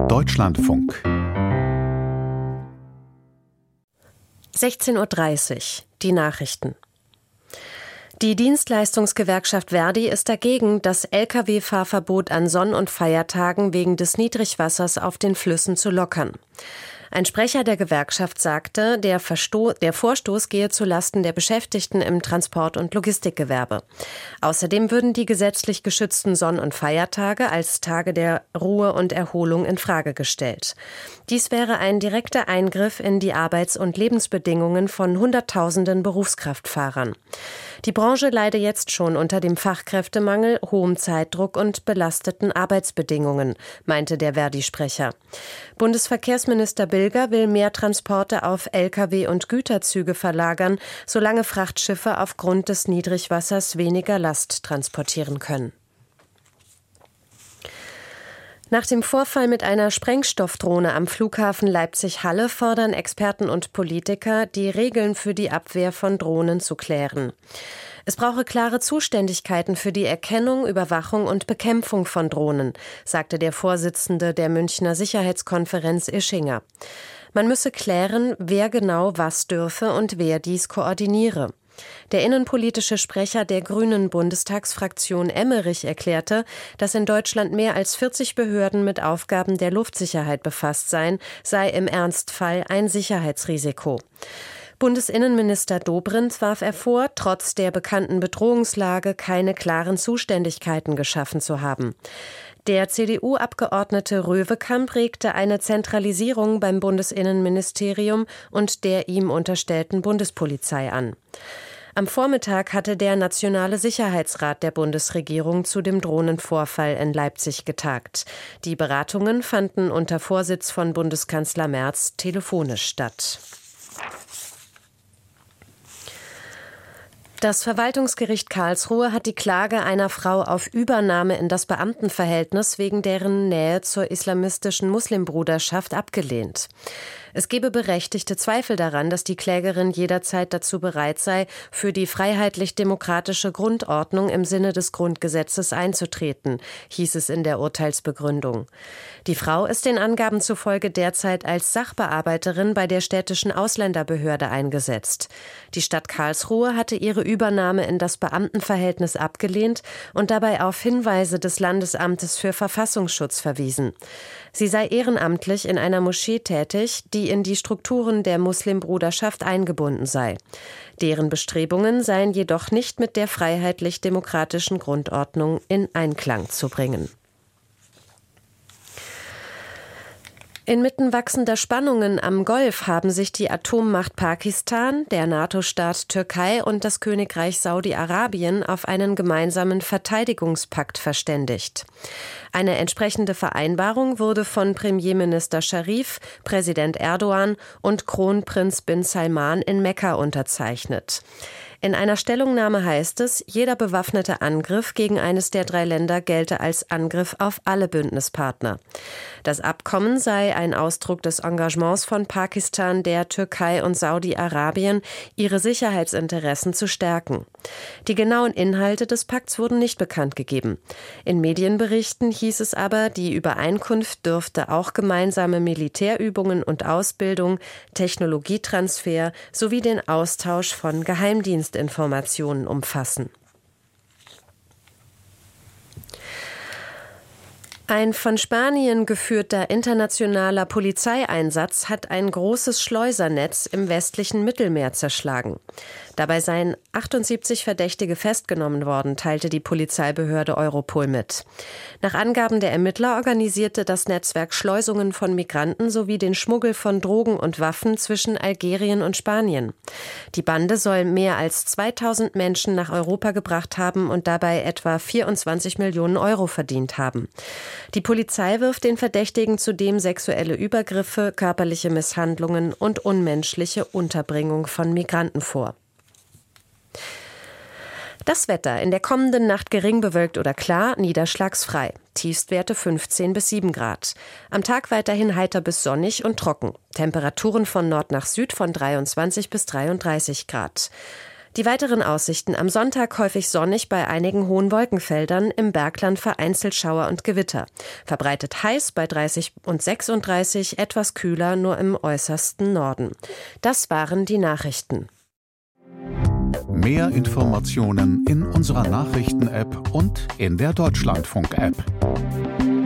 Deutschlandfunk 16:30 Uhr, die Nachrichten. Die Dienstleistungsgewerkschaft ver.di ist dagegen, das Lkw-Fahrverbot an Sonn- und Feiertagen wegen des Niedrigwassers auf den Flüssen zu lockern. Ein Sprecher der Gewerkschaft sagte, der Vorstoß gehe zulasten der Beschäftigten im Transport- und Logistikgewerbe. Außerdem würden die gesetzlich geschützten Sonn- und Feiertage als Tage der Ruhe und Erholung in Frage gestellt. Dies wäre ein direkter Eingriff in die Arbeits- und Lebensbedingungen von Hunderttausenden Berufskraftfahrern. Die Branche leide jetzt schon unter dem Fachkräftemangel, hohem Zeitdruck und belasteten Arbeitsbedingungen, meinte der ver.di-Sprecher. Bundesverkehrsminister Bilger will mehr Transporte auf Lkw und Güterzüge verlagern, solange Frachtschiffe aufgrund des Niedrigwassers weniger Last transportieren können. Nach dem Vorfall mit einer Sprengstoffdrohne am Flughafen Leipzig-Halle fordern Experten und Politiker, die Regeln für die Abwehr von Drohnen zu klären. Es brauche klare Zuständigkeiten für die Erkennung, Überwachung und Bekämpfung von Drohnen, sagte der Vorsitzende der Münchner Sicherheitskonferenz Ischinger. Man müsse klären, wer genau was dürfe und wer dies koordiniere. Der innenpolitische Sprecher der Grünen Bundestagsfraktion Emmerich erklärte, dass in Deutschland mehr als 40 Behörden mit Aufgaben der Luftsicherheit befasst seien, sei im Ernstfall ein Sicherheitsrisiko. Bundesinnenminister Dobrindt warf er vor, trotz der bekannten Bedrohungslage keine klaren Zuständigkeiten geschaffen zu haben. Der CDU-Abgeordnete Röwekamp regte eine Zentralisierung beim Bundesinnenministerium und der ihm unterstellten Bundespolizei an. Am Vormittag hatte der Nationale Sicherheitsrat der Bundesregierung zu dem Drohnenvorfall in Leipzig getagt. Die Beratungen fanden unter Vorsitz von Bundeskanzler Merz telefonisch statt. Das Verwaltungsgericht Karlsruhe hat die Klage einer Frau auf Übernahme in das Beamtenverhältnis wegen deren Nähe zur islamistischen Muslimbruderschaft abgelehnt. Es gebe berechtigte Zweifel daran, dass die Klägerin jederzeit dazu bereit sei, für die freiheitlich-demokratische Grundordnung im Sinne des Grundgesetzes einzutreten, hieß es in der Urteilsbegründung. Die Frau ist den Angaben zufolge derzeit als Sachbearbeiterin bei der städtischen Ausländerbehörde eingesetzt. Die Stadt Karlsruhe hatte ihre Übernahme in das Beamtenverhältnis abgelehnt und dabei auf Hinweise des Landesamtes für Verfassungsschutz verwiesen. Sie sei ehrenamtlich in einer Moschee tätig, die in die Strukturen der Muslimbruderschaft eingebunden sei. Deren Bestrebungen seien jedoch nicht mit der freiheitlich-demokratischen Grundordnung in Einklang zu bringen. Inmitten wachsender Spannungen am Golf haben sich die Atommacht Pakistan, der NATO-Staat Türkei und das Königreich Saudi-Arabien auf einen gemeinsamen Verteidigungspakt verständigt. Eine entsprechende Vereinbarung wurde von Premierminister Scharif, Präsident Erdogan und Kronprinz bin Salman in Mekka unterzeichnet. In einer Stellungnahme heißt es, jeder bewaffnete Angriff gegen eines der drei Länder gelte als Angriff auf alle Bündnispartner. Das Abkommen sei ein Ausdruck des Engagements von Pakistan, der Türkei und Saudi-Arabien, ihre Sicherheitsinteressen zu stärken. Die genauen Inhalte des Pakts wurden nicht bekannt gegeben. In Medienberichten hieß es aber, die Übereinkunft dürfte auch gemeinsame Militärübungen und Ausbildung, Technologietransfer sowie den Austausch von Geheimdienstinformationen umfassen. Ein von Spanien geführter internationaler Polizeieinsatz hat ein großes Schleusernetz im westlichen Mittelmeer zerschlagen. Dabei seien 78 Verdächtige festgenommen worden, teilte die Polizeibehörde Europol mit. Nach Angaben der Ermittler organisierte das Netzwerk Schleusungen von Migranten sowie den Schmuggel von Drogen und Waffen zwischen Algerien und Spanien. Die Bande soll mehr als 2000 Menschen nach Europa gebracht haben und dabei etwa 24 Millionen Euro verdient haben. Die Polizei wirft den Verdächtigen zudem sexuelle Übergriffe, körperliche Misshandlungen und unmenschliche Unterbringung von Migranten vor. Das Wetter: in der kommenden Nacht gering bewölkt oder klar, niederschlagsfrei. Tiefstwerte 15 bis 7 Grad. Am Tag weiterhin heiter bis sonnig und trocken. Temperaturen von Nord nach Süd von 23 bis 33 Grad. Die weiteren Aussichten: am Sonntag häufig sonnig bei einigen hohen Wolkenfeldern, im Bergland vereinzelt Schauer und Gewitter. Verbreitet heiß bei 30 und 36, etwas kühler nur im äußersten Norden. Das waren die Nachrichten. Mehr Informationen in unserer Nachrichten-App und in der Deutschlandfunk-App.